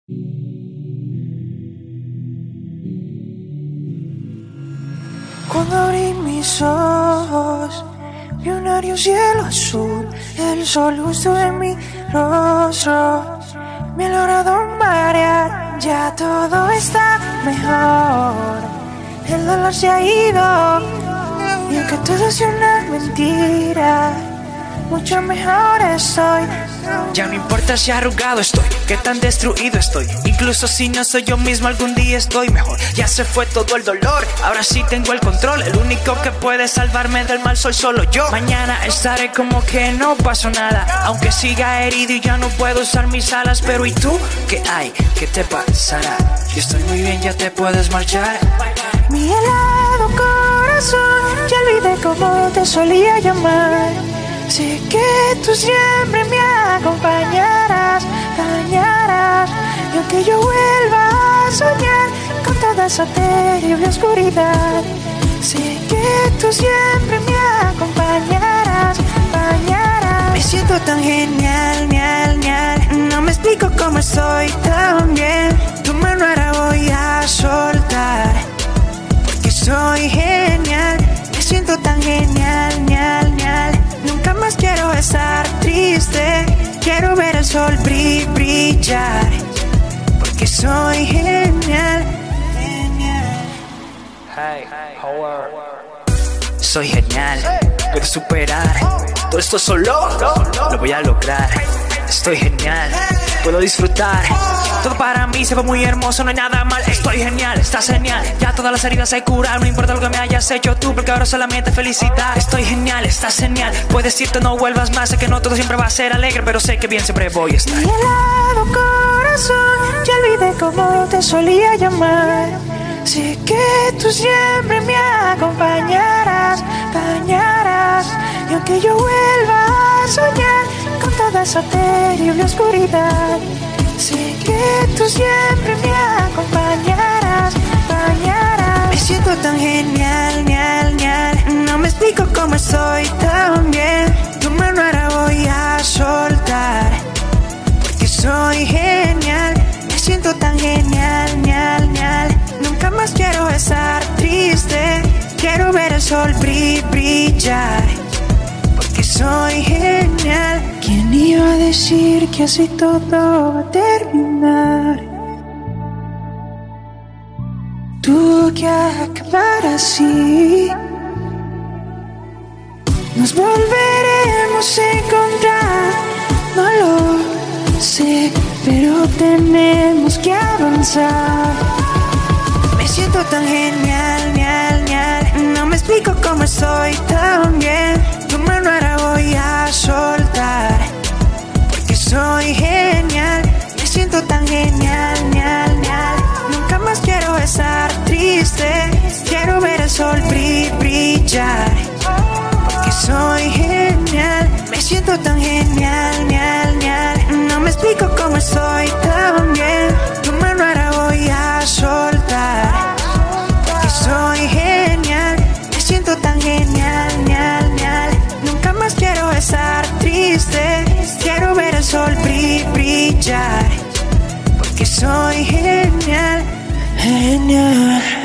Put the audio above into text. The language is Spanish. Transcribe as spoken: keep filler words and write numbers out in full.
Cuando abrí mis ojos, vi un ario cielo azul, el sol justo en mi rostro. Me he logrado marear, ya todo está mejor. El dolor se ha ido, y aunque todo sea una mentira, mucho mejor estoy. Ya no importa si arrugado estoy, qué tan destruido estoy. Incluso si no soy yo mismo, algún día estoy mejor. Ya se fue todo el dolor, ahora sí tengo el control. El único que puede salvarme del mal soy solo yo. Mañana estaré como que no pasó nada, aunque siga herido y ya no puedo usar mis alas. Pero ¿y tú? ¿Qué hay? ¿Qué te pasará? Yo estoy muy bien, ya te puedes marchar. Mi helado corazón, ya olvidé cómo te solía llamar. Sé que tú siempre me acompañarás, dañarás. Y aunque yo vuelva a soñar con toda esa terrible oscuridad, sé que tú siempre me acompañarás, bañarás. Me siento tan genial, genial, genial. No me explico cómo estoy tan bien. Tu mano ahora voy a soltar, porque soy genial. Me siento tan genial, genial, genial. Nunca más quiero estar triste. Quiero ver el sol bri- brillar, porque soy genial. Genial. Hey, Howard. Soy genial. Puedo superar todo esto solo. Lo voy a lograr. Estoy genial. Puedo disfrutar. Todo para mí se ve muy hermoso, no hay nada mal. Estoy genial, estás genial. Ya todas las heridas se curan. No importa lo que me hayas hecho tú, porque ahora solamente felicidad. Estoy genial, estás genial. Puedes irte, no vuelvas más. Sé que no todo siempre va a ser alegre, pero sé que bien siempre voy a estar. Mi helado corazón, ya olvidé cómo te solía llamar. Sé que tú siempre me acompañarás, dañarás. Y aunque yo vuelva a soñar con toda esa terrible oscuridad, sé que tú siempre me acompañarás, bañarás. Me siento tan genial, genial, genial. No me explico cómo estoy tan bien. Tu mano ahora voy a soltar, porque soy genial. Me siento tan genial, genial, genial. Nunca más quiero estar triste. Quiero ver el sol bri- brillar, porque soy genial. ¿Quién iba a decir que así todo va a terminar? Tuvo que acabar así. Nos volveremos a encontrar, no lo sé, pero tenemos que avanzar. Me siento tan genial, genial, genial. No me explico cómo estoy tan bien. Tu mano ahora voy a soltar, porque soy genial. Me siento tan genial, genial, genial. Nunca más quiero estar triste. Quiero ver el sol bri- brillar, porque soy genial. Me siento tan genial, genial, genial. No me explico cómo estoy tan bien. Tu mano ahora voy a soltar, porque soy genial. Me siento tan genial, genial, genial. Nunca más quiero estar triste. Quiero ver el sol bri- brillar, porque soy genial, Genial.